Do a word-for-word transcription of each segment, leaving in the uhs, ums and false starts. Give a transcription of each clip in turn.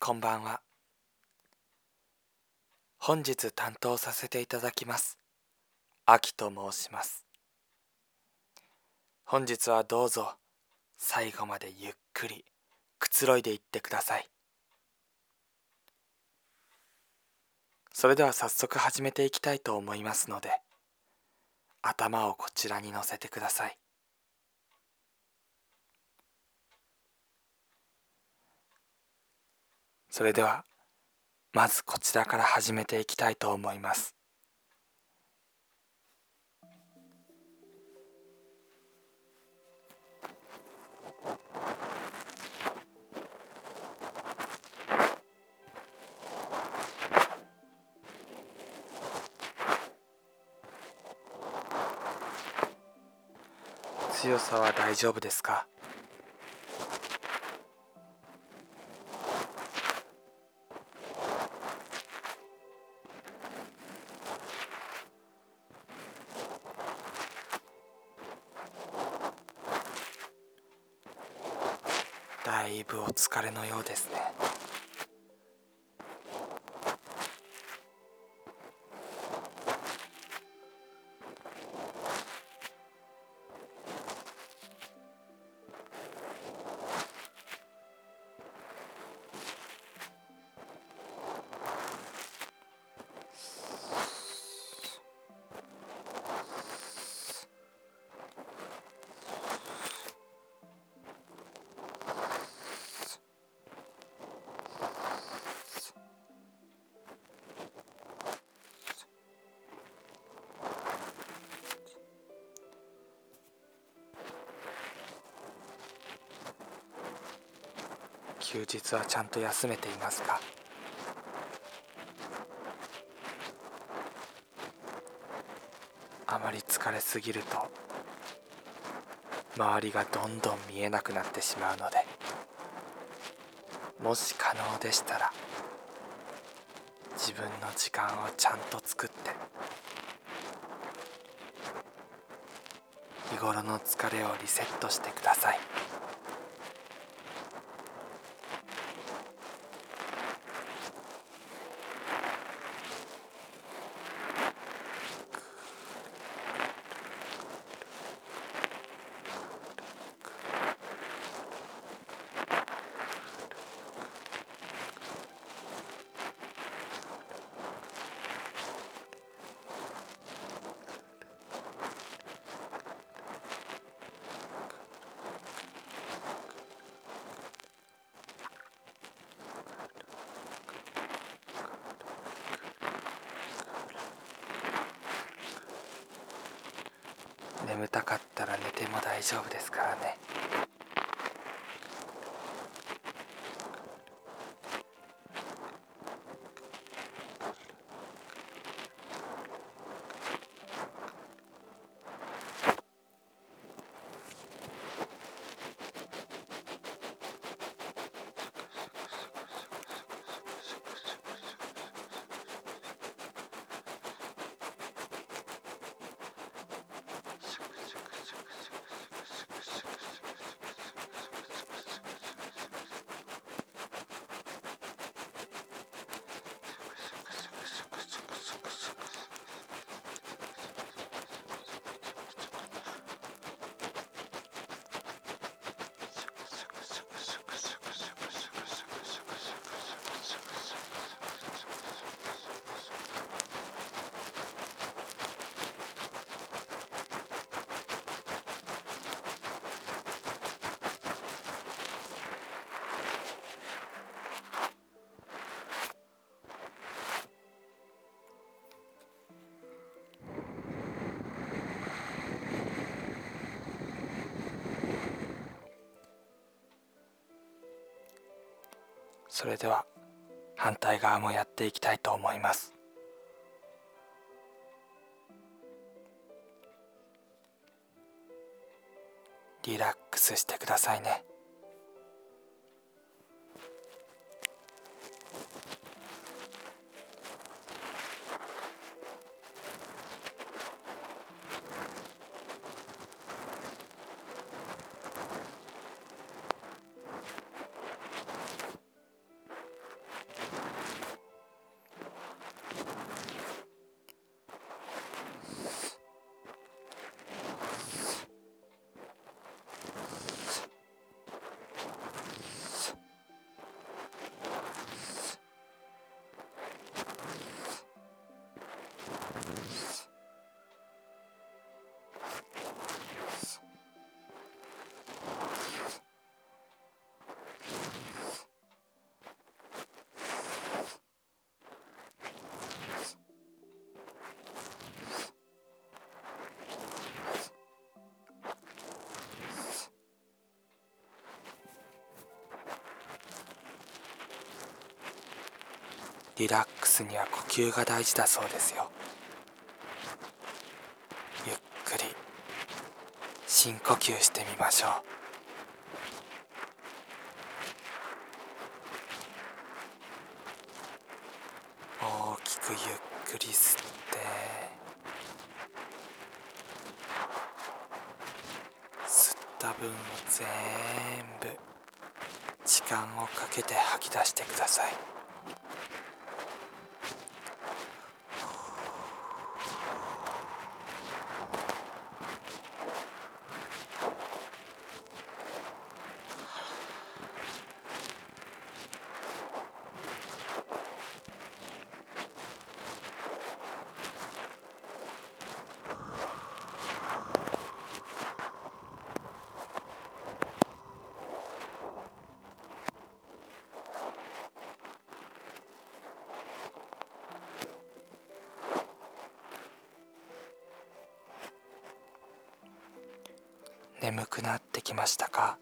こんばんは。本日担当させていただきます。あきと申します。本日はどうぞ最後までゆっくりくつろいでいってください。それでは早速始めていきたいと思いますので、頭をこちらに乗せてください。それではまずこちらから始めていきたいと思います。強さは大丈夫ですか？だいぶお疲れのようですね。休日はちゃんと休めていますか？あまり疲れすぎると周りがどんどん見えなくなってしまうので、もし可能でしたら自分の時間をちゃんと作って日頃の疲れをリセットしてください。眠たかったら寝ても大丈夫ですからね。それでは反対側もやっていきたいと思います。リラックスしてくださいね。 リラックスには呼吸が大事だそうですよ。ゆっくり深呼吸してみましょう。大きくゆっくり吸って、吸った分を全部時間をかけて吐き出してください。眠くなってきましたか？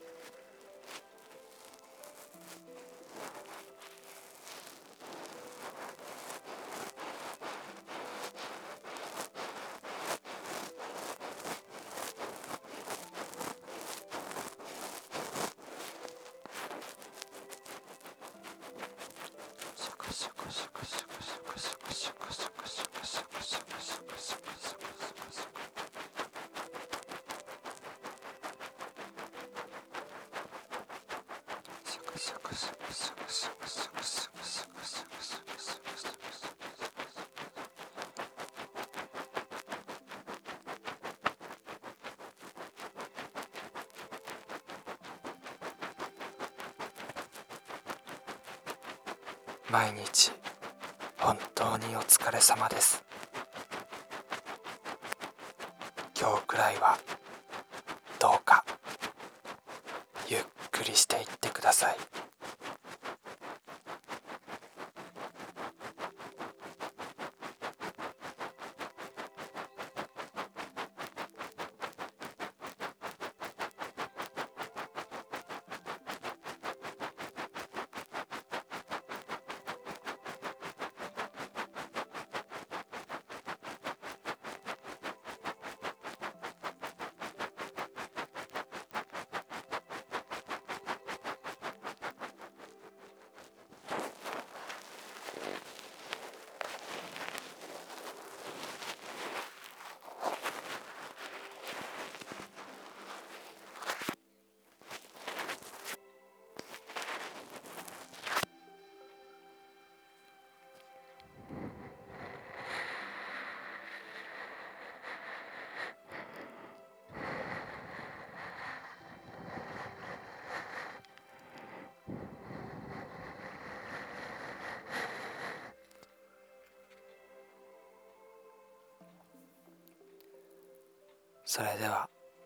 毎日本当にお疲れ様です。今日くらいはどうかゆっくりしていってください。それでは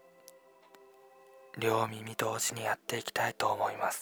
両耳同時にやっていきたいと思います。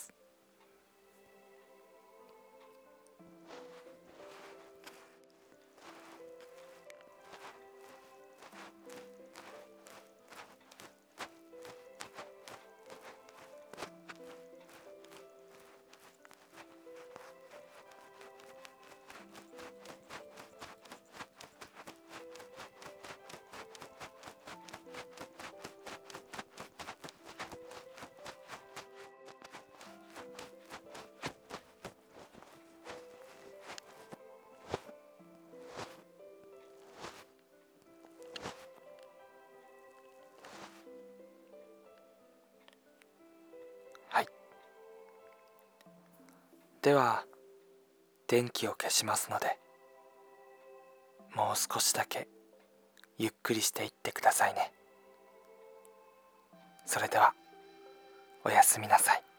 はい。では電気を消しますので、もう少しだけゆっくりしていってくださいね。それではおやすみなさい。